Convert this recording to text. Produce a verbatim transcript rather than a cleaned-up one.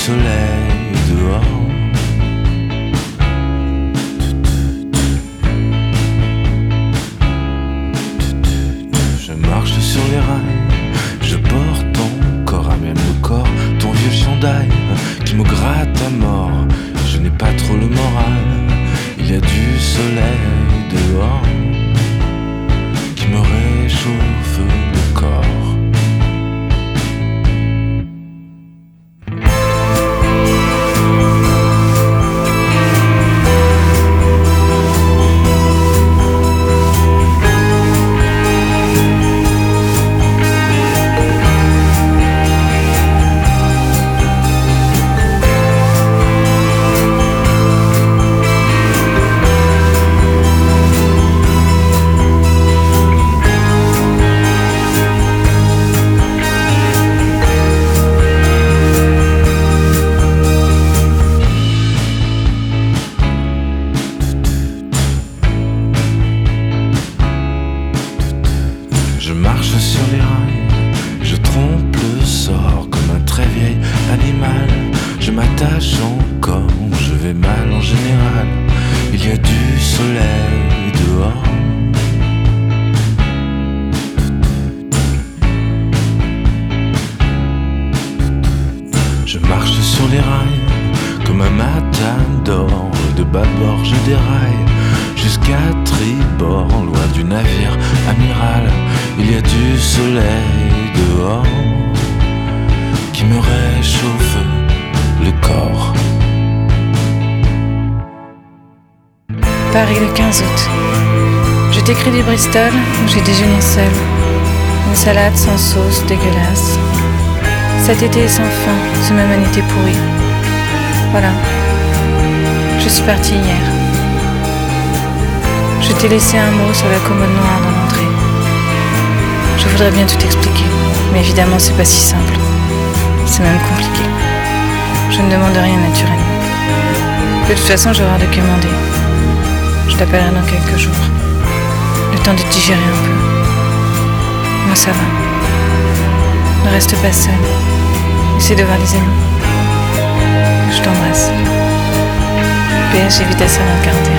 soleil dehors. Je marche sur les rails, je porte ton corps à même le corps, ton vieux chandail qui me gratte à mort. Je n'ai pas trop le moral, il y a du soleil dehors qui me réchauffe le corps. Je marche sur les rails, je trompe le sort comme un très vieil animal. Je m'attache encore, je vais mal en général. Il y a du soleil dehors. Je marche sur les rails comme un matador. De bâbord je déraille jusqu'à tribord, loin du navire amiral. Il y a du soleil dehors qui me réchauffe le corps. Paris le quinze août. Je t'écris du Bristol où j'ai déjeuné seul. Une salade sans sauce dégueulasse. Cet été est sans fin, ce même un été pourri. Voilà. Je suis partie hier. Je t'ai laissé un mot sur la commode noire dans l'entrée. Je voudrais bien tout expliquer, mais évidemment c'est pas si simple. C'est même compliqué. Je ne demande rien naturellement. De toute façon j'aurai rien de commander. Je t'appellerai dans quelques jours. Le temps de digérer un peu. Moi ça va. Ne reste pas seul. Essaie de voir des amis. Je t'embrasse. P S, j'ai vu ta sœur dans le quarante et un.